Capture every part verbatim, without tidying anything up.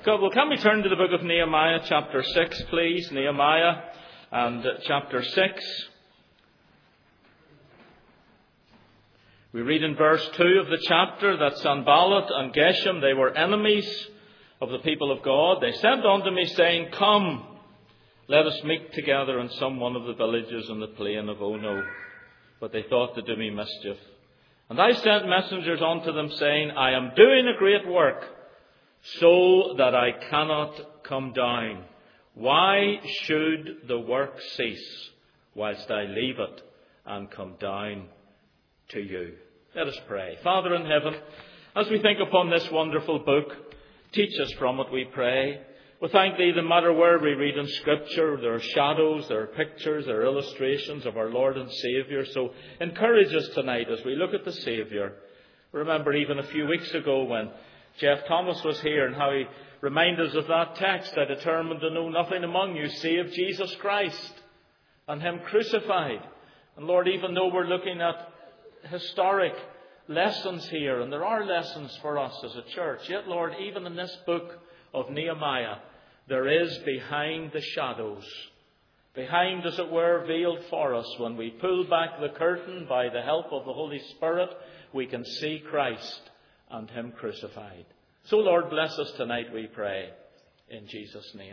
Well, can we turn to the book of Nehemiah, chapter six, please? Nehemiah and chapter six. We read in verse two of the chapter that Sanballat and Geshem, they were enemies of the people of God. They sent unto me, saying, Come, let us meet together in some one of the villages in the plain of Ono. But they thought to do me mischief. And I sent messengers unto them, saying, I am doing a great work, so that I cannot come down. Why should the work cease whilst I leave it and come down to you? Let us pray. Father in heaven, as we think upon this wonderful book, teach us from it, we pray. We thank Thee, no matter where we read in Scripture, there are shadows, there are pictures, there are illustrations of our Lord and Saviour. So encourage us tonight as we look at the Saviour. Remember even a few weeks ago when Jeff Thomas was here and how he reminded us of that text, I determined to know nothing among you save Jesus Christ and Him crucified. And Lord, even though we're looking at historic lessons here, and there are lessons for us as a church, yet Lord, even in this book of Nehemiah, there is behind the shadows, behind, as it were, veiled for us, when we pull back the curtain by the help of the Holy Spirit, we can see Christ and Him crucified. So Lord, bless us tonight, we pray, in Jesus' name.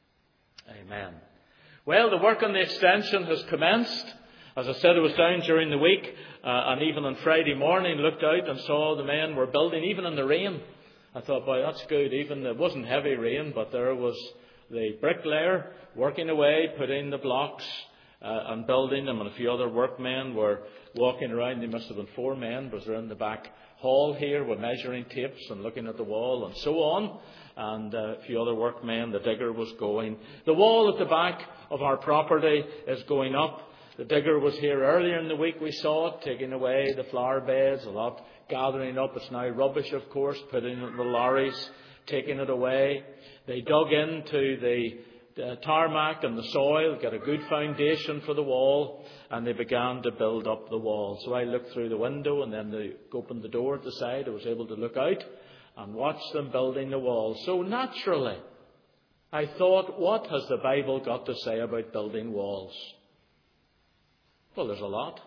Amen. Well, the work on the extension has commenced. As I said, I was down during the week, uh, and even on Friday morning, looked out and saw the men were building, even in the rain. I thought, boy, that's good. Even it wasn't heavy rain, but there was the bricklayer working away, putting the blocks uh, and building them, and a few other workmen were walking around. They must have been four men, because they're in the back hall here with measuring tapes and looking at the wall and so on. And uh, a few other workmen. The digger was going. The wall at the back of our property is going up. The digger was here earlier in the week. We saw it, taking away the flower beds, a lot gathering up. It's now rubbish, of course, putting it in the lorries, taking it away. They dug into the, the tarmac and the soil, got a good foundation for the wall, and they began to build up the wall. So I looked through the window, and then they opened the door at the side. I was able to look out and watch them building the wall. So naturally, I thought, what has the Bible got to say about building walls? Well, there's a lot.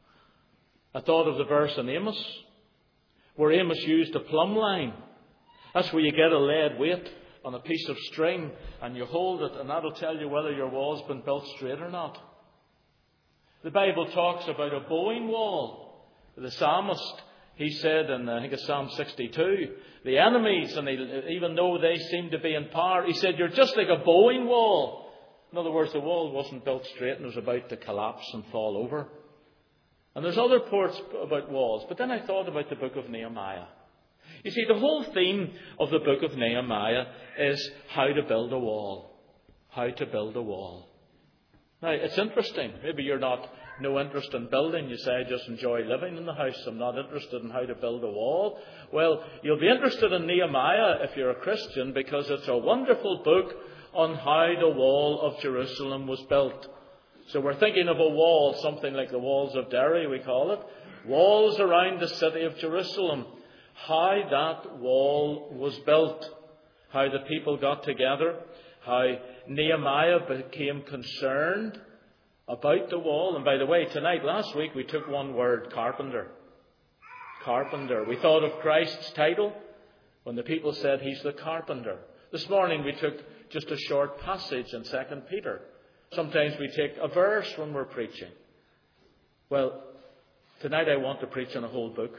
I thought of the verse in Amos, where Amos used a plumb line. That's where you get a lead weight on a piece of string and you hold it, and that'll tell you whether your wall's been built straight or not. The Bible talks about a bowing wall. The psalmist, he said in, I think it's Psalm sixty-two, the enemies, and they, even though they seem to be in power, he said, you're just like a bowing wall. In other words, the wall wasn't built straight and was about to collapse and fall over. And there's other parts about walls. But then I thought about the book of Nehemiah. You see, the whole theme of the book of Nehemiah is how to build a wall. How to build a wall. Now, it's interesting. Maybe you're not no interest in building. You say, I just enjoy living in the house. I'm not interested in how to build a wall. Well, you'll be interested in Nehemiah if you're a Christian, because it's a wonderful book on how the wall of Jerusalem was built. So we're thinking of a wall, something like the walls of Derry, we call it. Walls around the city of Jerusalem. How that wall was built. How the people got together. How Nehemiah became concerned about the wall. And by the way, tonight, last week, we took one word, carpenter. Carpenter. We thought of Christ's title when the people said He's the carpenter. This morning we took just a short passage in Second Peter. Sometimes we take a verse when we're preaching. Well, tonight I want to preach on a whole book.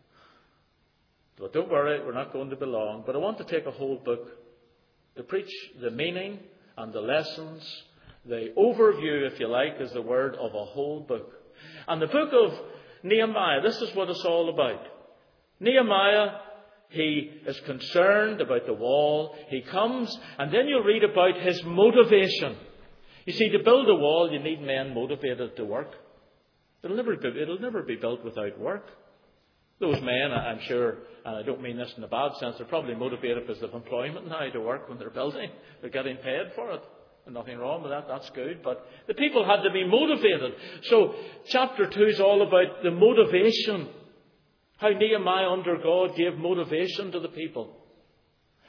But don't worry, we're not going to be long. But I want to take a whole book to preach the meaning and the lessons, the overview, if you like, is the word of a whole book. And the book of Nehemiah, this is what it's all about. Nehemiah, he is concerned about the wall. He comes, and then you'll read about his motivation. You see, to build a wall, you need men motivated to work. It'll never be, it'll never be built without work. Those men, I'm sure, and I don't mean this in a bad sense, they're probably motivated because they've employment now to work when they're building. They're getting paid for it. And nothing wrong with that, that's good. But the people had to be motivated. So chapter two is all about the motivation. How Nehemiah under God gave motivation to the people.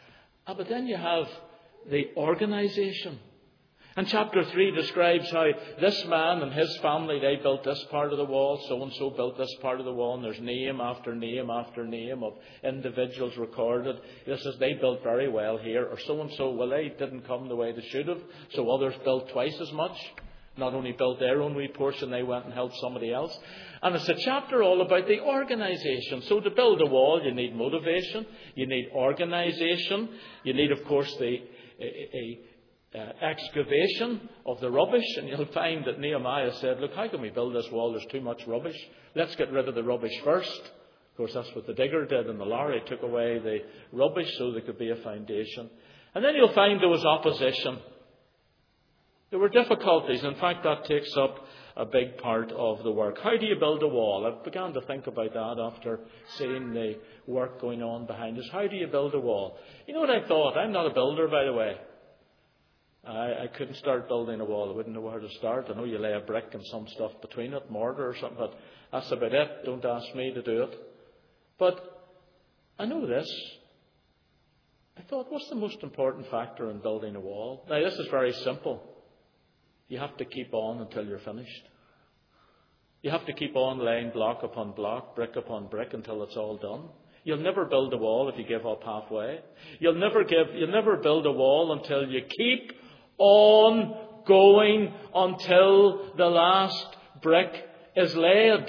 Ah, but then you have the organisation. And chapter three describes how this man and his family, they built this part of the wall, so-and-so built this part of the wall, and there's name after name after name of individuals recorded. This is, they built very well here, or so-and-so, well, they didn't come the way they should have, so others built twice as much. Not only built their own wee portion, they went and helped somebody else. And it's a chapter all about the organisation. So to build a wall, you need motivation, you need organisation, you need, of course, the a, a, Uh, excavation of the rubbish, and you'll find that Nehemiah said, look, how can we build this wall? There's too much rubbish. Let's get rid of the rubbish first. Of course, that's what the digger did, and the lorry took away the rubbish so there could be a foundation. And then you'll find there was opposition. There were difficulties. In fact, that takes up a big part of the work. How do you build a wall? I began to think about that after seeing the work going on behind us. How do you build a wall? You know what I thought? I'm not a builder, by the way. I, I couldn't start building a wall. I wouldn't know where to start. I know you lay a brick and some stuff between it, mortar or something, but that's about it. Don't ask me to do it. But I know this. I thought, what's the most important factor in building a wall? Now, this is very simple. You have to keep on until you're finished. You have to keep on laying block upon block, brick upon brick until it's all done. You'll never build a wall if you give up halfway. You'll never give, you'll never build a wall until you keep on going until the last brick is laid.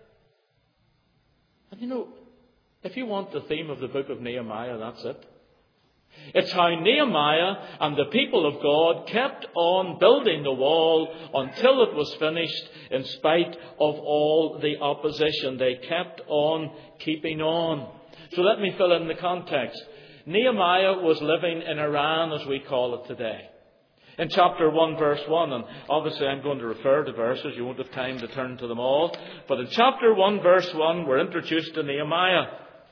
And you know, if you want the theme of the book of Nehemiah, that's it. It's how Nehemiah and the people of God kept on building the wall until it was finished in spite of all the opposition. They kept on keeping on. So let me fill in the context. Nehemiah was living in Iran, as we call it today. In chapter one, verse one, and obviously I'm going to refer to verses, you won't have time to turn to them all. But in chapter one, verse one, we're introduced to Nehemiah.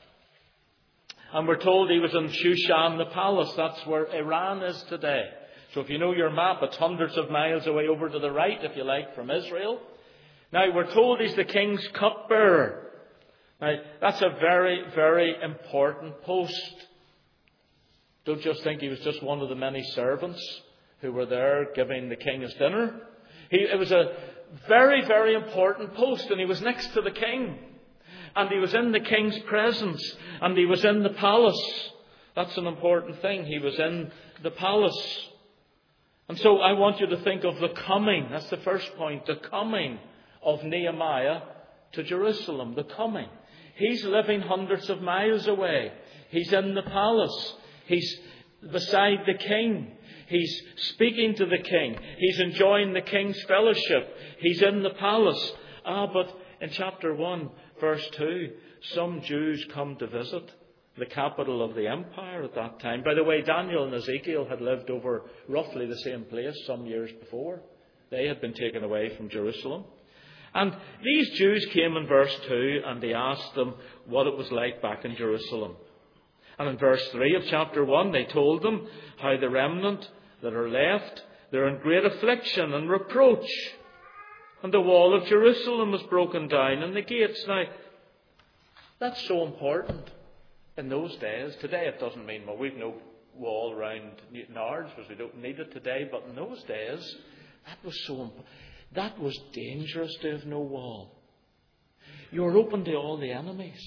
And we're told he was in Shushan, the palace. That's where Iran is today. So if you know your map, it's hundreds of miles away over to the right, if you like, from Israel. Now, we're told he's the king's cupbearer. Now, that's a very, very important post. Don't just think he was just one of the many servants who were there giving the king his dinner. He, it was a very, very important post, and he was next to the king. And he was in the king's presence, and he was in the palace. That's an important thing. He was in the palace. And so I want you to think of the coming. That's the first point. The coming of Nehemiah to Jerusalem. The coming. He's living hundreds of miles away. He's in the palace. He's beside the king. He's speaking to the king. He's enjoying the king's fellowship. He's in the palace. Ah, but in chapter one, verse two, some Jews come to visit the capital of the empire at that time. By the way, Daniel and Ezekiel had lived over roughly the same place some years before. They had been taken away from Jerusalem. And these Jews came in verse two and they asked them what it was like back in Jerusalem. And in verse three of chapter one, they told them how the remnant that are left, they're in great affliction and reproach. And the wall of Jerusalem was broken down and the gates. Now, that's so important in those days. Today it doesn't mean, well, we've no wall around Newtownards because we don't need it today. But in those days, that was so important. That was dangerous to have no wall. You were open to all the enemies.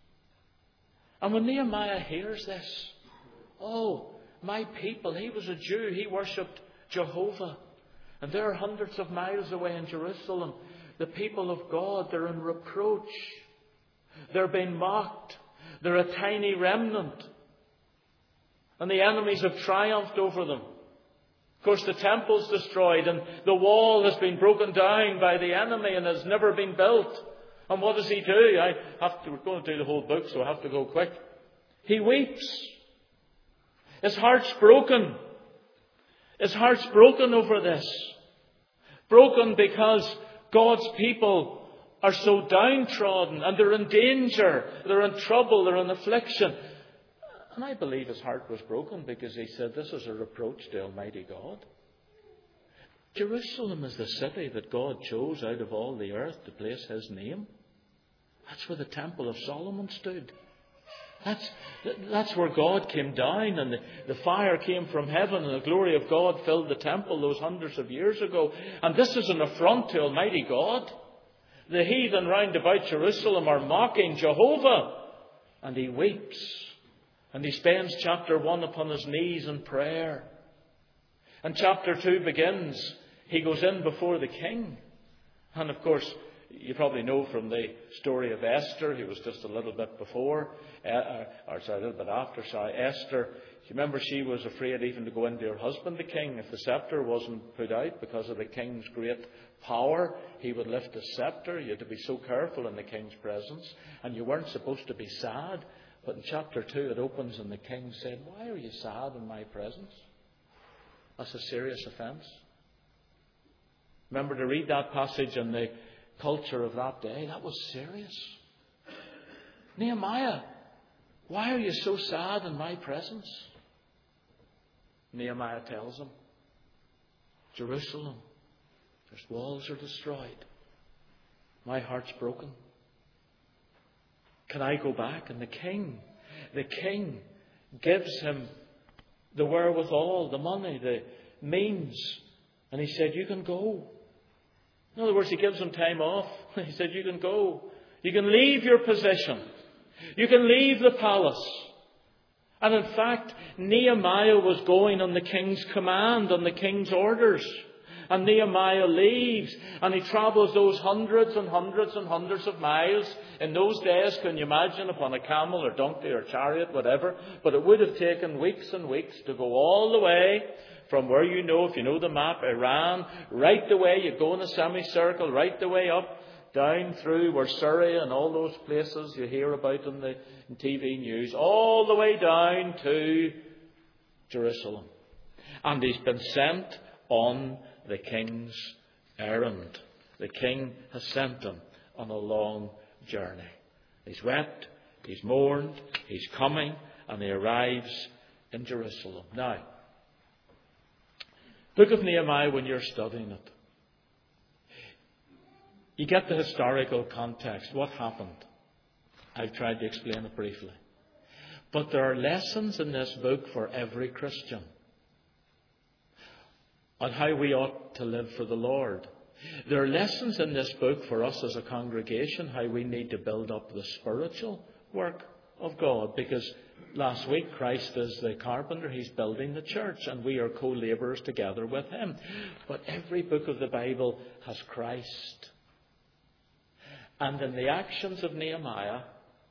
And when Nehemiah hears this, oh, my people, he was a Jew, he worshipped Jehovah. And they're hundreds of miles away in Jerusalem. The people of God, they're in reproach. They're being mocked. They're a tiny remnant. And the enemies have triumphed over them. Of course, the temple's destroyed and the wall has been broken down by the enemy and has never been built. And what does he do? I have to, we're going to do the whole book, so I have to go quick. He weeps. His heart's broken. His heart's broken over this. Broken because God's people are so downtrodden and they're in danger. They're in trouble. They're in affliction. And I believe his heart was broken because he said, this is a reproach to Almighty God. Jerusalem is the city that God chose out of all the earth to place his name. That's where the Temple of Solomon stood. That's, that's where God came down, and the, the fire came from heaven, and the glory of God filled the temple those hundreds of years ago. And this is an affront to Almighty God. The heathen round about Jerusalem are mocking Jehovah. And he weeps. And he spends chapter one upon his knees in prayer. And chapter two begins. He goes in before the king. And of course, you probably know from the story of Esther, he was just a little bit before, uh, or sorry, a little bit after, sorry, Esther. You remember she was afraid even to go into her husband, the king. If the scepter wasn't put out because of the king's great power, he would lift the scepter. You had to be so careful in the king's presence. And you weren't supposed to be sad. But in chapter two it opens and the king said, "Why are you sad in my presence?" That's a serious offence. Remember to read that passage in the culture of that day. That was serious. Nehemiah, why are you so sad in my presence? Nehemiah tells him, Jerusalem, its walls are destroyed. My heart's broken. Can I go back? And the king, the king gives him the wherewithal, the money, the means. And he said, you can go. In other words, he gives him time off. He said, you can go. You can leave your position. You can leave the palace. And in fact, Nehemiah was going on the king's command, on the king's orders. And Nehemiah leaves, and he travels those hundreds and hundreds and hundreds of miles. In those days, can you imagine, upon a camel or donkey or chariot, whatever. But it would have taken weeks and weeks to go all the way from where you know, if you know the map, Iran, right the way, you go in a semicircle, right the way up, down through where Syria and all those places you hear about in the in T V news, all the way down to Jerusalem. And he's been sent on the king's errand. The king has sent him on a long journey. He's wept, he's mourned, he's coming, and he arrives in Jerusalem. Now, Book of Nehemiah, when you're studying it, you get the historical context. What happened? I've tried to explain it briefly. But there are lessons in this book for every Christian on how we ought to live for the Lord. There are lessons in this book for us as a congregation, how we need to build up the spiritual work of God. Because last week, Christ is the carpenter. He's building the church, and we are co-labourers together with him. But every book of the Bible has Christ. And in the actions of Nehemiah,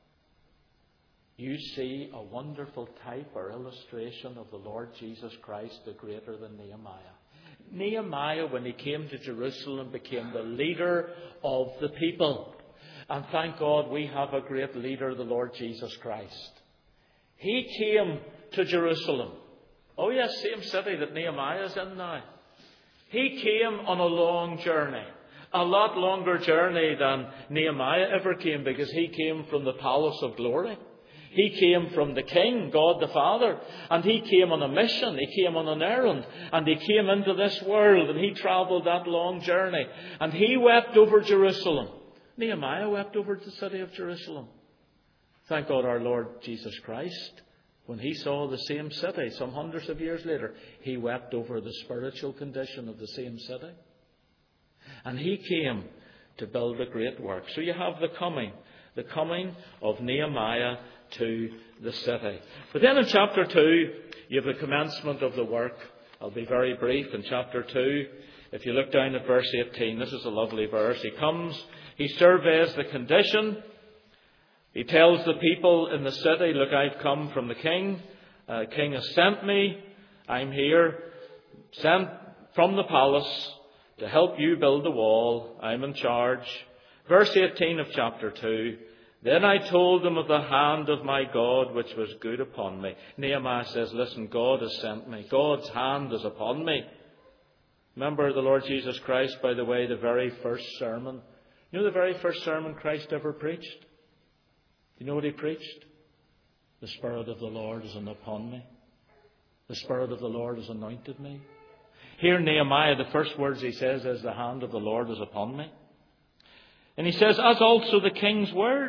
you see a wonderful type or illustration of the Lord Jesus Christ, the greater than Nehemiah. Nehemiah, when he came to Jerusalem, became the leader of the people. And thank God we have a great leader, the Lord Jesus Christ. He came to Jerusalem. Oh yes, same city that Nehemiah is in now. He came on a long journey. A lot longer journey than Nehemiah ever came, because he came from the palace of glory. He came from the King, God the Father, and he came on a mission. He came on an errand, and he came into this world, and he travelled that long journey. And he wept over Jerusalem. Nehemiah wept over the city of Jerusalem. Thank God our Lord Jesus Christ, when he saw the same city some hundreds of years later, he wept over the spiritual condition of the same city. And he came to build a great work. So you have the coming, the coming of Nehemiah to the city. But then in chapter two, you have the commencement of the work. I'll be very brief. In chapter two, if you look down at verse eighteen, this is a lovely verse. He comes, he surveys the condition. He tells the people in the city, look, I've come from the king. Uh, the king has sent me. I'm here, sent from the palace to help you build the wall. I'm in charge. Verse eighteen of chapter two. Then I told them of the hand of my God, which was good upon me. Nehemiah says, listen, God has sent me. God's hand is upon me. Remember the Lord Jesus Christ, by the way, the very first sermon. You know the very first sermon Christ ever preached? You know what he preached? The Spirit of the Lord is upon me. The Spirit of the Lord has anointed me. Here in Nehemiah, the first words he says is, the hand of the Lord is upon me. And he says, as also the king's word.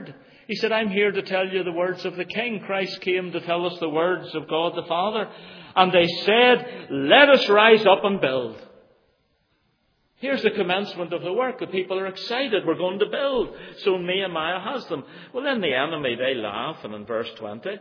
He said, I'm here to tell you the words of the King. Christ came to tell us the words of God the Father. And they said, let us rise up and build. Here's the commencement of the work. The people are excited. We're going to build. So Nehemiah has them. Well, then the enemy, they laugh. And in verse twenty,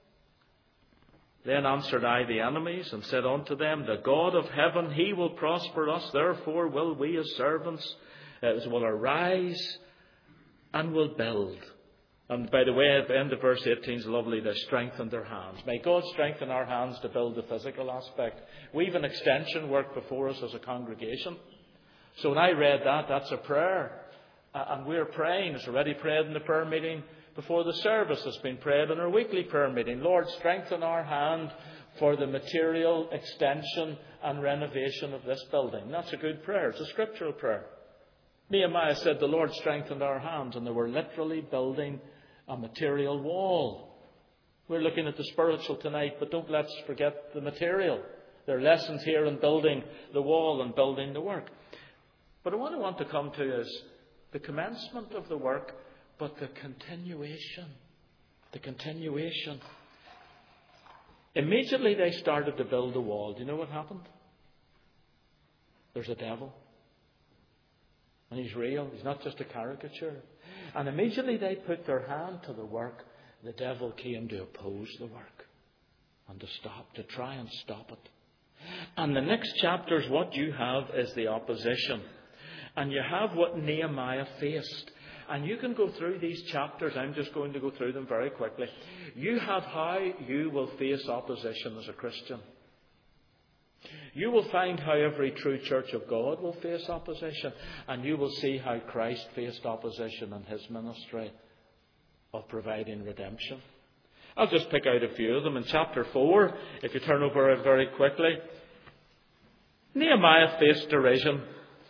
then answered I the enemies and said unto them, the God of heaven, he will prosper us. Therefore will we as servants uh, will arise and will build. And by the way, at the end of verse eighteen is lovely. They strengthened their hands. May God strengthen our hands to build the physical aspect. We have an extension work before us as a congregation. So when I read that, that's a prayer. Uh, and we're praying. It's already prayed in the prayer meeting before the service. It's been prayed in our weekly prayer meeting. Lord, strengthen our hand for the material extension and renovation of this building. That's a good prayer. It's a scriptural prayer. Nehemiah said the Lord strengthened our hands, and they were literally building a material wall. We're looking at the spiritual tonight, but don't let's forget the material. There are lessons here in building the wall and building the work. But what I want to come to is the commencement of the work, but the continuation. The continuation. Immediately they started to build the wall. Do you know what happened? There's a devil. And he's real. He's not just a caricature. And immediately they put their hand to the work. The devil came to oppose the work and to stop, to try and stop it. And the next chapters, what you have is the opposition. And you have what Nehemiah faced. And you can go through these chapters. I'm just going to go through them very quickly. You have how you will face opposition as a Christian. You will find how every true church of God will face opposition. And you will see how Christ faced opposition in his ministry of providing redemption. I'll just pick out a few of them. In chapter four, if you turn over it very quickly, Nehemiah faced derision.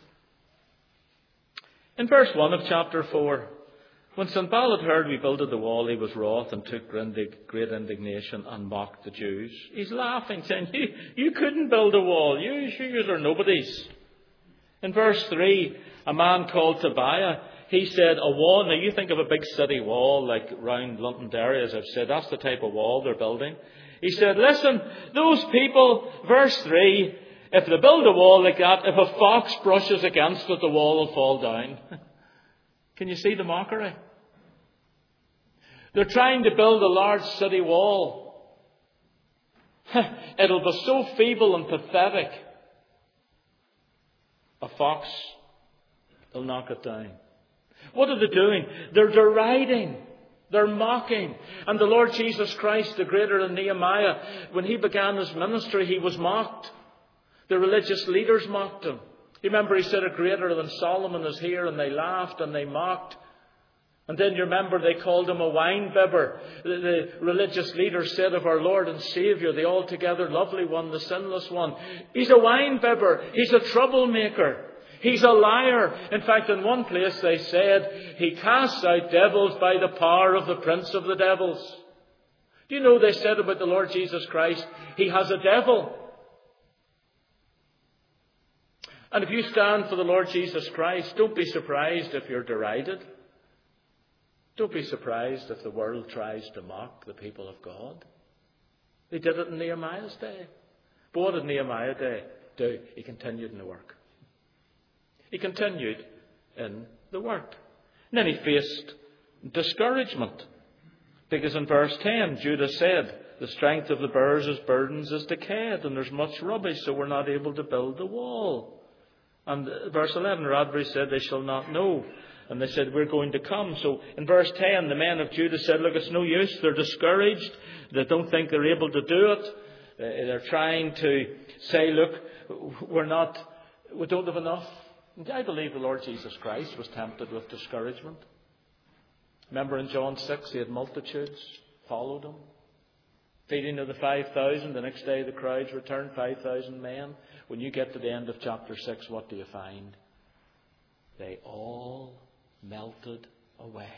In verse one of chapter four, when Sanballat heard we builded the wall, he was wroth and took great indignation and mocked the Jews. He's laughing, saying, you, you couldn't build a wall. You, you are nobodies. In verse three, a man called Tobiah, he said, a wall. Now you think of a big city wall like round Londonderry, as I've said. That's the type of wall they're building. He said, listen, those people, verse three, if they build a wall like that, if a fox brushes against it, the wall will fall down. Can you see the mockery? They're trying to build a large city wall. It'll be so feeble and pathetic. A fox will knock it down. What are they doing? They're deriding. They're mocking. And the Lord Jesus Christ, the greater than Nehemiah, when he began his ministry, he was mocked. The religious leaders mocked him. You remember he said, a greater than Solomon is here, and they laughed and they mocked. And then you remember they called him a wine bibber. The, the religious leaders said of our Lord and Saviour, the altogether lovely one, the sinless one, he's a wine bibber. He's a troublemaker. He's a liar. In fact, in one place they said, he casts out devils by the power of the prince of the devils. Do you know they said about the Lord Jesus Christ, he has a devil. And if you stand for the Lord Jesus Christ, don't be surprised if you're derided. Don't be surprised if the world tries to mock the people of God. They did it in Nehemiah's day. But what did Nehemiah do? He continued in the work. He continued in the work. And then he faced discouragement. Because in verse ten, Judah said, the strength of the bearers' burdens is decayed, and there's much rubbish, so we're not able to build the wall. And verse eleven, Radbury said, they shall not know. And they said, we're going to come. So in verse ten, the men of Judah said, look, it's no use. They're discouraged. They don't think they're able to do it. They're trying to say, look, we're not, we don't have enough. And I believe the Lord Jesus Christ was tempted with discouragement. Remember in John six, he had multitudes followed him. Feeding of the five thousand. The next day the crowds returned, five thousand men. When you get to the end of chapter six, what do you find? They all melted away.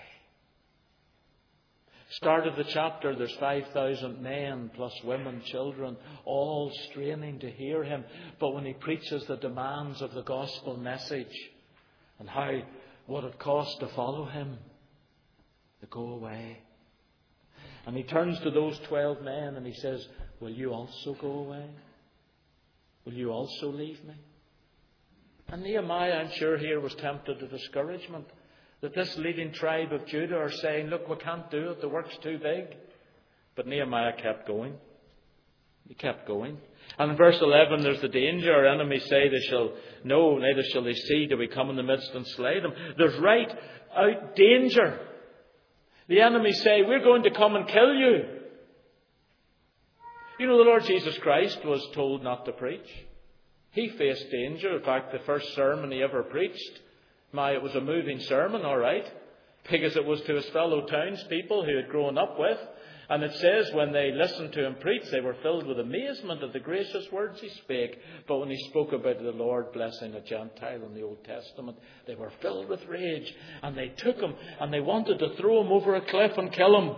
Start of the chapter, there's five thousand men plus women, children, all straining to hear him. But when he preaches the demands of the gospel message and how what it cost to follow him, They go away. And he turns to those twelve men and he says, will you also go away? Will you also leave me? And Nehemiah, I'm sure, here was tempted to discouragement. That this leading tribe of Judah are saying, look, we can't do it. The work's too big. But Nehemiah kept going. He kept going. And in verse eleven, there's the danger. Our enemies say they shall know, neither shall they see, till we come in the midst and slay them. There's right out danger. The enemies say, we're going to come and kill you. You know, the Lord Jesus Christ was told not to preach. He faced danger. In fact, the first sermon he ever preached, my, it was a moving sermon, all right, because it was to his fellow townspeople who had grown up with. And it says when they listened to him preach, they were filled with amazement at the gracious words he spake. But when he spoke about the Lord blessing a Gentile in the Old Testament, they were filled with rage. And they took him and they wanted to throw him over a cliff and kill him.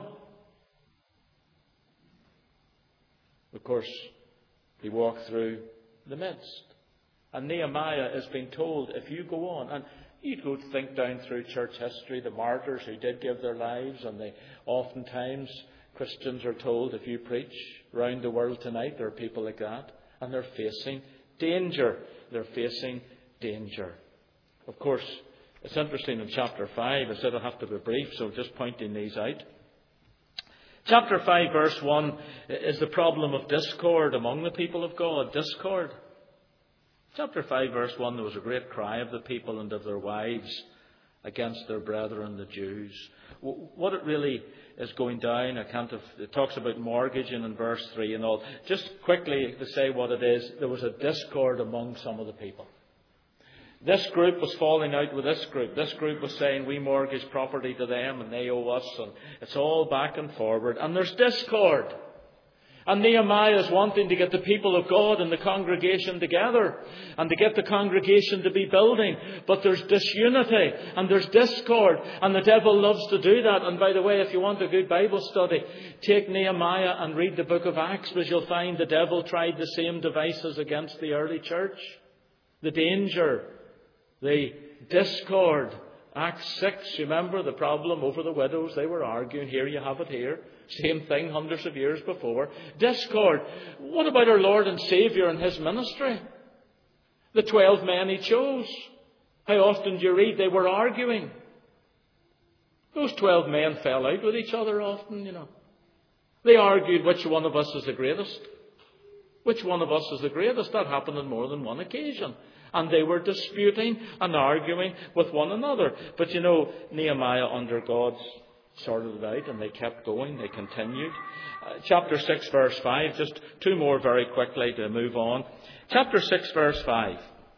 Of course, he walked through the midst. And Nehemiah has been told, if you go on, and you go think down through church history, the martyrs who did give their lives, and they oftentimes, Christians are told, if you preach round the world tonight, there are people like that, and they're facing danger. They're facing danger. Of course, it's interesting in chapter five, I said I'll have to be brief, so just pointing these out. Chapter five, verse one, is the problem of discord among the people of God. Discord. Chapter five, verse one, there was a great cry of the people and of their wives against their brethren, the Jews. What it really is going down, I can't have, it talks about mortgaging in verse three and all. Just quickly to say what it is, there was a discord among some of the people. This group was falling out with this group. This group was saying we mortgage property to them and they owe us, and it's all back and forward. And there's discord. And Nehemiah is wanting to get the people of God and the congregation together and to get the congregation to be building. But there's disunity and there's discord, and the devil loves to do that. And by the way, if you want a good Bible study, take Nehemiah and read the book of Acts, because you'll find the devil tried the same devices against the early church. The danger, the discord. Acts six, remember the problem over the widows. They were arguing. Here you have it here. Same thing hundreds of years before. Discord. What about our Lord and Saviour and His ministry? The twelve men He chose. How often do you read they were arguing? Those twelve men fell out with each other often, you know. They argued which one of us is the greatest. Which one of us is the greatest? That happened on more than one occasion. And they were disputing and arguing with one another. But you know, Nehemiah under God's sorted it out, and they kept going. They continued. Uh, chapter six, verse five. Just two more very quickly to move on. Chapter six, verse five.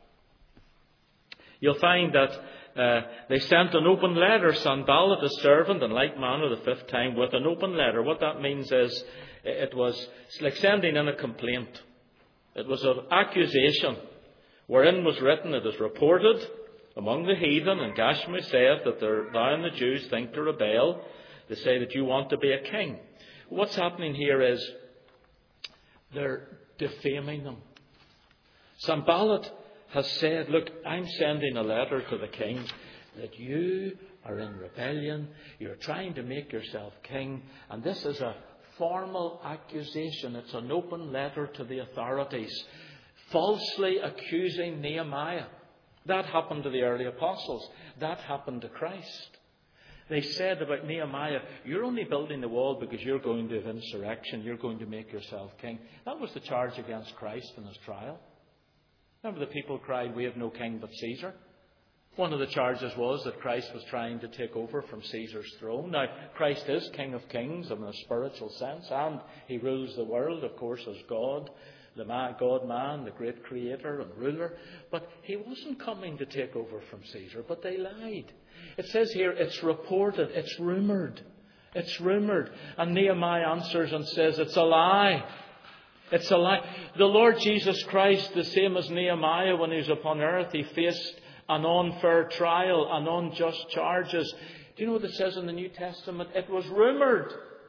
You'll find that uh, they sent an open letter, Sanballat, a servant, in like manner the fifth time, with an open letter. What that means is it was it's like sending in a complaint. It was an accusation, wherein was written, it is reported among the heathen, and Gashmu saith that thou and the Jews think to rebel. They say that you want to be a king. What's happening here is they're defaming them. Sanballat has said, look, I'm sending a letter to the king that you are in rebellion. You're trying to make yourself king. And this is a formal accusation. It's an open letter to the authorities, falsely accusing Nehemiah. That happened to the early apostles. That happened to Christ. They said about Nehemiah, you're only building the wall because you're going to have insurrection. You're going to make yourself king. That was the charge against Christ in his trial. Remember, the people cried, we have no king but Caesar. One of the charges was that Christ was trying to take over from Caesar's throne. Now, Christ is King of Kings in a spiritual sense, and He rules the world, of course, as God. The man, God-man, the great creator and ruler. But He wasn't coming to take over from Caesar, but they lied. It says here, it's reported, it's rumoured. It's rumoured. And Nehemiah answers and says, it's a lie. It's a lie. The Lord Jesus Christ, the same as Nehemiah when He was upon earth, He faced an unfair trial, an unjust charges. Do you know what it says in the New Testament? It was rumoured.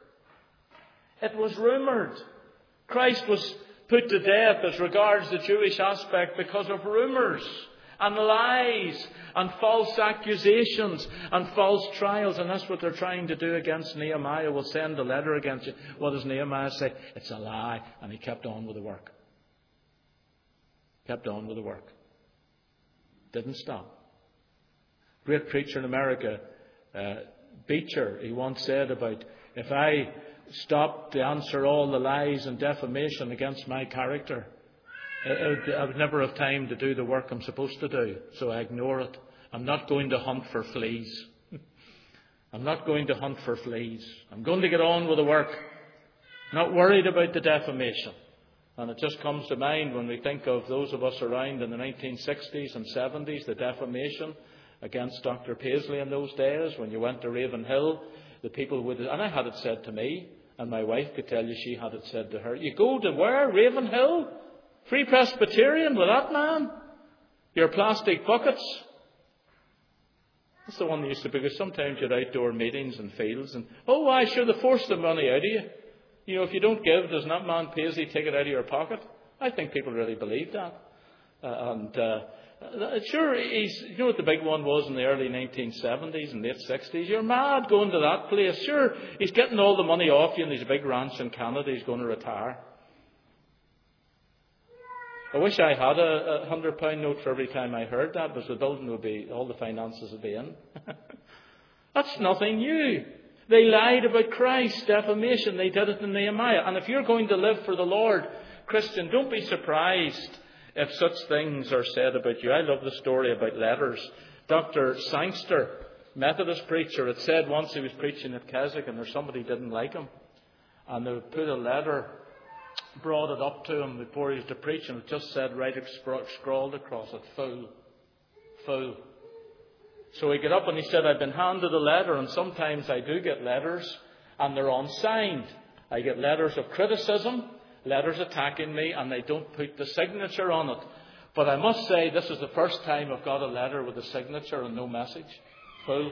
It was rumoured. Christ was put to death as regards the Jewish aspect because of rumours. and lies and false accusations and false trials. And that's what they're trying to do against Nehemiah. We'll send a letter against you. What does Nehemiah say? It's a lie. And he kept on with the work. Kept on with the work. Didn't stop. Great preacher in America, uh, Beecher, he once said about, if I stopped to answer all the lies and defamation against my character, I would, I would never have time to do the work I'm supposed to do. So I ignore it. I'm not going to hunt for fleas. I'm not going to hunt for fleas. I'm going to get on with the work. Not worried about the defamation. And it just comes to mind when we think of those of us around in the nineteen sixties and seventies, the defamation against Doctor Paisley in those days, when you went to Ravenhill, the people would, and I had it said to me, and my wife could tell you she had it said to her, you go to where? Ravenhill? Free Presbyterian with that man? Your plastic buckets? That's the one that used to be, because sometimes you're outdoor meetings and fields, and, oh, why, sure, they force the money out of you. You know, if you don't give, does that man Paisley take it out of your pocket? I think people really believe that. Uh, and, uh, Sure, he's, you know what the big one was in the early nineteen seventies and late sixties? You're mad going to that place. Sure, he's getting all the money off you and there's a big ranch in Canada. He's going to retire. I wish I had a, a hundred pound note for every time I heard that, because the building would be, all the finances would be in. That's nothing new. They lied about Christ, defamation. They did it in Nehemiah. And if you're going to live for the Lord, Christian, don't be surprised if such things are said about you. I love the story about letters. Doctor Sangster, Methodist preacher, it said once he was preaching at Keswick and there somebody didn't like him. And they put a letter, brought it up to him before he was to preach, and it just said, right scrawled across it, fool, fool. So he got up and he said, I've been handed a letter, and sometimes I do get letters and they're unsigned. I get letters of criticism, letters attacking me, and they don't put the signature on it. But I must say, this is the first time I've got a letter with a signature and no message. Fool.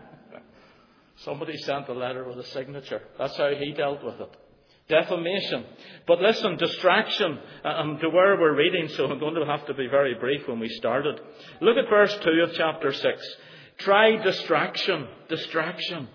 Somebody sent a letter with a signature. That's how he dealt with it. Defamation. But listen, distraction. Um, to where we're reading, so I'm going to have to be very brief when we started. Look at verse two of chapter six. Try distraction. Distraction.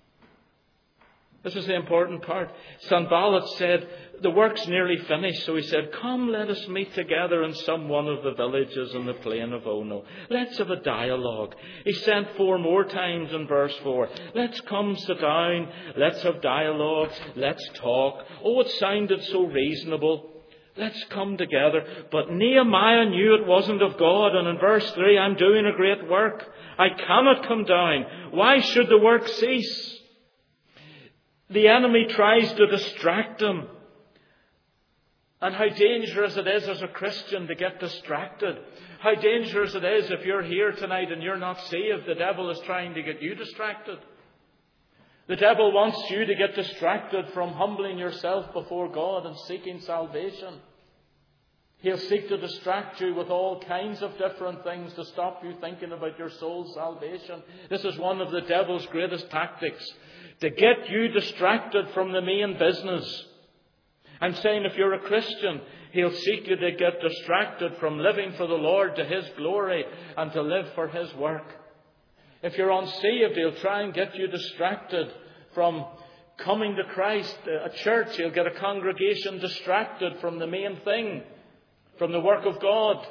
This is the important part. Sanballat said, the work's nearly finished. So he said, come, let us meet together in some one of the villages in the plain of Ono. Let's have a dialogue. He sent four more times in verse four. Let's come, sit down. Let's have dialogues. Let's talk. Oh, it sounded so reasonable. Let's come together. But Nehemiah knew it wasn't of God. And in verse three, I'm doing a great work. I cannot come down. Why should the work cease? The enemy tries to distract him. And how dangerous it is as a Christian to get distracted. How dangerous it is if you're here tonight and you're not saved. The devil is trying to get you distracted. The devil wants you to get distracted from humbling yourself before God and seeking salvation. He'll seek to distract you with all kinds of different things to stop you thinking about your soul's salvation. This is one of the devil's greatest tactics. To get you distracted from the main business. I'm saying if you're a Christian, he'll seek you to get distracted from living for the Lord to His glory and to live for His work. If you're unsaved, he'll try and get you distracted from coming to Christ, a church. He'll get a congregation distracted from the main thing, from the work of God,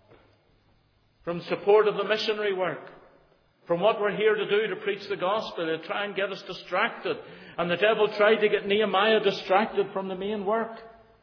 from support of the missionary work. From what we're here to do, to preach the gospel. They'll try and get us distracted. And the devil tried to get Nehemiah distracted from the main work.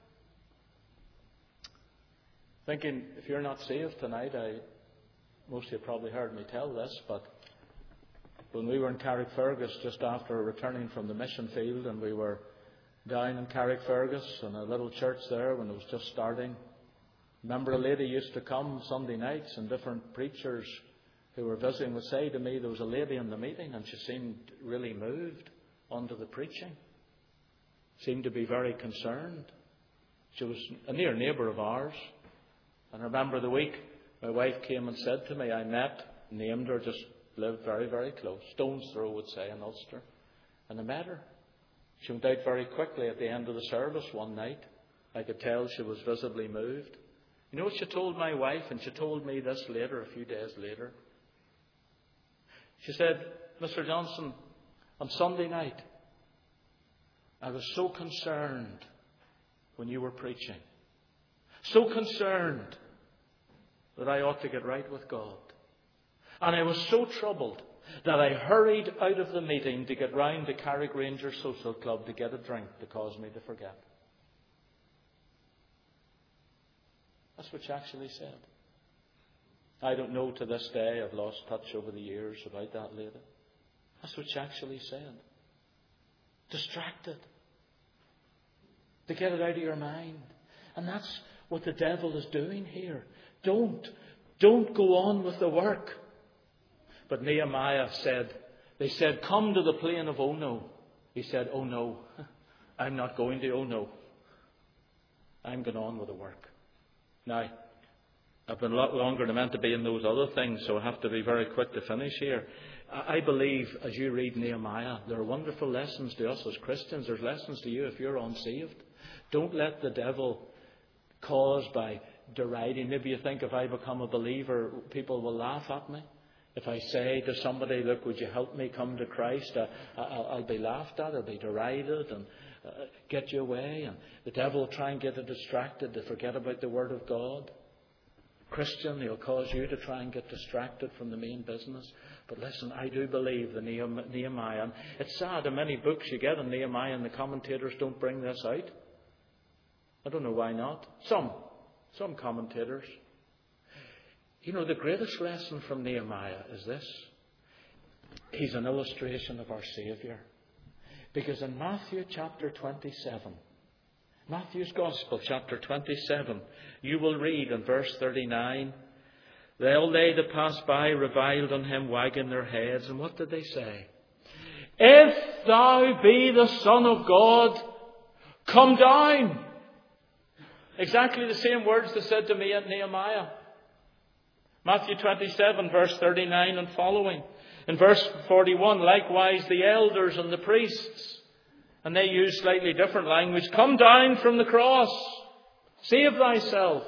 Thinking, if you're not saved tonight, I, most of you probably heard me tell this, but when we were in Carrickfergus just after returning from the mission field, and we were down in Carrickfergus in a little church there when it was just starting, remember a lady used to come Sunday nights, and different preachers who were visiting would say to me, there was a lady in the meeting and she seemed really moved under the preaching. Seemed to be very concerned. She was a near neighbour of ours. And I remember the week my wife came and said to me, I met, named her, just lived very, very close. Stone's throw would say in Ulster. And I met her. She went out very quickly at the end of the service one night. I could tell she was visibly moved. You know what she told my wife, and she told me this later, a few days later? She said, Mister Johnson, on Sunday night, I was so concerned when you were preaching. So concerned that I ought to get right with God. And I was so troubled that I hurried out of the meeting to get round to Carrick Rangers Social Club to get a drink to cause me to forget. That's what she actually said. I don't know to this day, I've lost touch over the years about that lady. That's what she actually said. Distracted. To get it out of your mind. And that's what the devil is doing here. Don't. Don't go on with the work. But Nehemiah said, they said, come to the plain of Ono. He said, oh no, I'm not going to Ono. I'm going on with the work. Now, I've been a lot longer than I meant to be in those other things, so I have to be very quick to finish here. I believe, as you read Nehemiah, there are wonderful lessons to us as Christians. There's lessons to you if you're unsaved. Don't let the devil cause by deriding. Maybe you think if I become a believer, people will laugh at me. If I say to somebody, look, would you help me come to Christ? I, I, I'll be laughed at, I'll be derided and uh, get you away. And the devil will try and get you distracted to forget about the Word of God. Christian, he'll cause you to try and get distracted from the main business. But listen, I do believe the Nehemiah. And it's sad, in many books you get on Nehemiah and the commentators don't bring this out. I don't know why not. Some. Some commentators. You know, the greatest lesson from Nehemiah is this. He's an illustration of our Saviour. Because in Matthew chapter twenty-seven, Matthew's Gospel, chapter twenty-seven, you will read in verse thirty-nine, all they that passed by reviled on him, wagging their heads. And what did they say? If thou be the Son of God, come down. Exactly the same words they said to me at Nehemiah. Matthew twenty-seven, verse thirty-nine and following. In verse forty-one, likewise the elders and the priests, and they use slightly different language, come down from the cross, save thyself.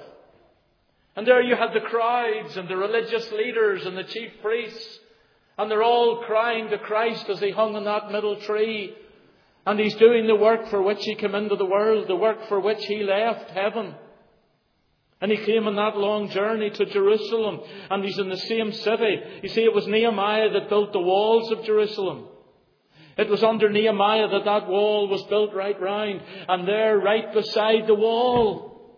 And there you had the crowds and the religious leaders and the chief priests, and they're all crying to Christ as he hung on that middle tree. And he's doing the work for which he came into the world, the work for which he left heaven. And he came on that long journey to Jerusalem, and he's in the same city. You see, it was Nehemiah that built the walls of Jerusalem. It was under Nehemiah that that wall was built right round. And there, right beside the wall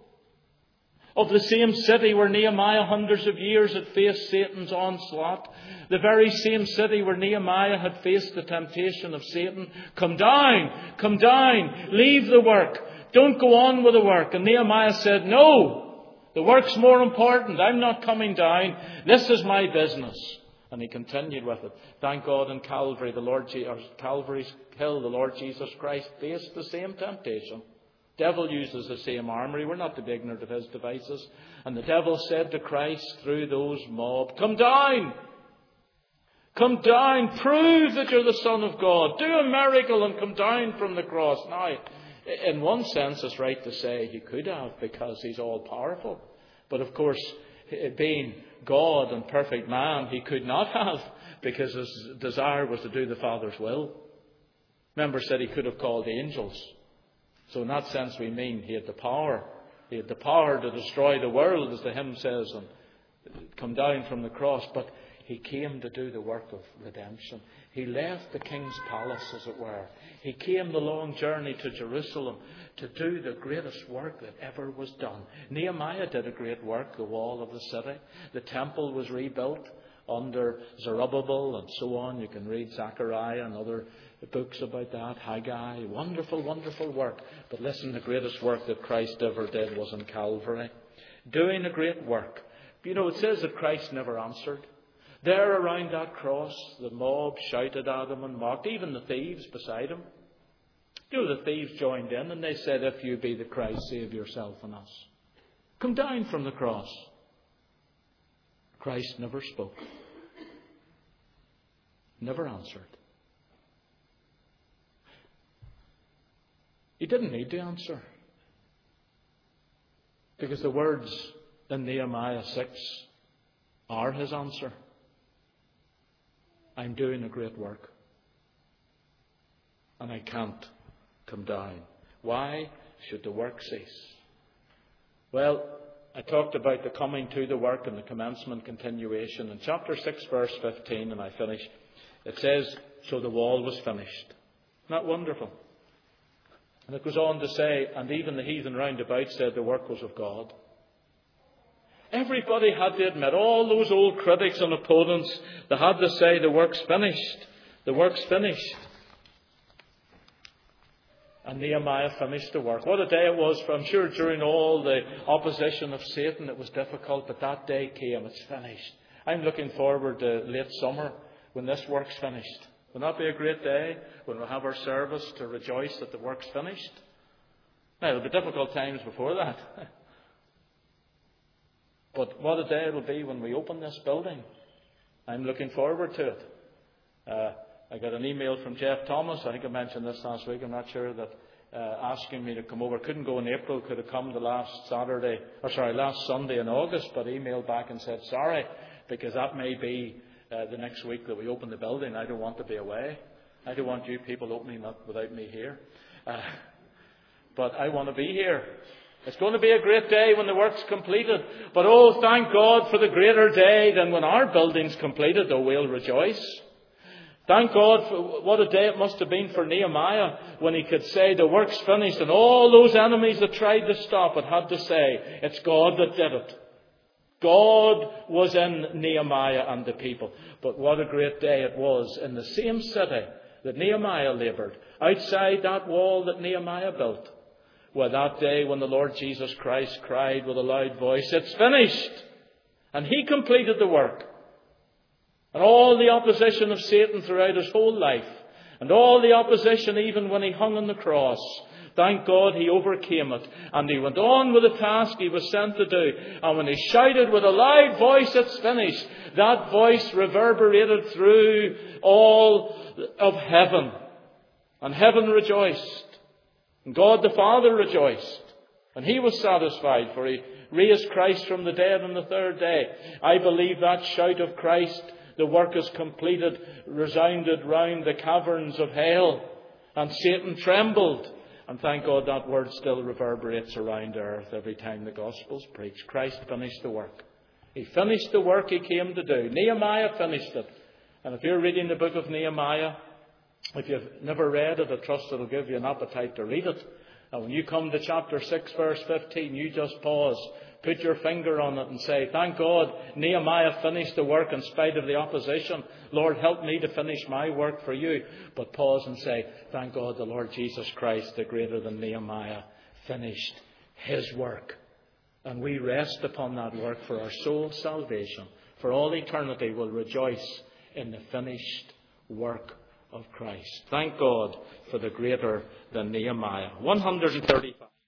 of the same city where Nehemiah hundreds of years had faced Satan's onslaught, the very same city where Nehemiah had faced the temptation of Satan, come down, come down, leave the work, don't go on with the work. And Nehemiah said, no. The work's more important. I'm not coming down. This is my business. And he continued with it. Thank God in Calvary, the Lord Je- or Calvary's Hill, the Lord Jesus Christ faced the same temptation. Devil uses the same armory. We're not to be ignorant of his devices. And the devil said to Christ through those mob, come down. Come down. Prove that you're the Son of God. Do a miracle and come down from the cross. Now, in one sense, it's right to say he could have because he's all powerful. But of course, being God and perfect man, he could not have because his desire was to do the Father's will. Remember, said he could have called angels. So in that sense, we mean he had the power. He had the power to destroy the world, as the hymn says, and come down from the cross. But he came to do the work of redemption. He left the king's palace, as it were. He came the long journey to Jerusalem to do the greatest work that ever was done. Nehemiah did a great work, the wall of the city. The temple was rebuilt under Zerubbabel and so on. You can read Zechariah and other books about that. Haggai. Wonderful, wonderful work. But listen, the greatest work that Christ ever did was in Calvary. Doing a great work. You know, it says that Christ never answered. There around that cross, the mob shouted at him and mocked, even the thieves beside him. You know, the thieves joined in and they said, if you be the Christ, save yourself and us. Come down from the cross. Christ never spoke. Never answered. He didn't need to answer. Because the words in Nehemiah six are his answer. I'm doing a great work, and I can't come down. Why should the work cease? Well, I talked about the coming to the work and the commencement continuation. In chapter six, verse fifteen, and I finish, it says, so the wall was finished. Isn't that wonderful? And it goes on to say, and even the heathen round about said the work was of God. Everybody had to admit, all those old critics and opponents, they had to say the work's finished. The work's finished. And Nehemiah finished the work. What a day it was. For I'm sure during all the opposition of Satan it was difficult, but that day came. It's finished. I'm looking forward to late summer when this work's finished. Will that be a great day when we'll have our service to rejoice that the work's finished? Now, there'll be difficult times before that. But what a day it'll be when we open this building. I'm looking forward to it. Uh, I got an email from Jeff Thomas. I think I mentioned this last week. I'm not sure that uh, asking me to come over. Couldn't go in April. Could have come the last Saturday, or sorry, last Sunday in August. But emailed back and said sorry because that may be uh, the next week that we open the building. I don't want to be away. I don't want you people opening up without me here. Uh, but I want to be here. It's going to be a great day when the work's completed. But oh, thank God for the greater day than when our building's completed. Oh, we'll rejoice. Thank God for what a day it must have been for Nehemiah when he could say the work's finished, and all those enemies that tried to stop it had to say it's God that did it. God was in Nehemiah and the people. But what a great day it was in the same city that Nehemiah laboured, outside that wall that Nehemiah built. Well, that day when the Lord Jesus Christ cried with a loud voice, it's finished! And he completed the work. And all the opposition of Satan throughout his whole life, and all the opposition even when he hung on the cross, thank God he overcame it. And he went on with the task he was sent to do. And when he shouted with a loud voice, it's finished, that voice reverberated through all of heaven. And heaven rejoiced. And God the Father rejoiced. And he was satisfied, for he raised Christ from the dead on the third day. I believe that shout of Christ, the work is completed, resounded round the caverns of hell. And Satan trembled. And thank God that word still reverberates around earth every time the gospel's preached. Christ finished the work. He finished the work he came to do. Nehemiah finished it. And if you're reading the book of Nehemiah, if you've never read it, I trust it'll give you an appetite to read it. And when you come to chapter six, verse fifteen, you just pause, put your finger on it and say, thank God Nehemiah finished the work in spite of the opposition. Lord, help me to finish my work for you. But pause and say, thank God the Lord Jesus Christ, the greater than Nehemiah, finished his work. And we rest upon that work for our soul's salvation. For all eternity we'll rejoice in the finished work of Christ. Thank God for the greater than Nehemiah. one hundred thirty-five.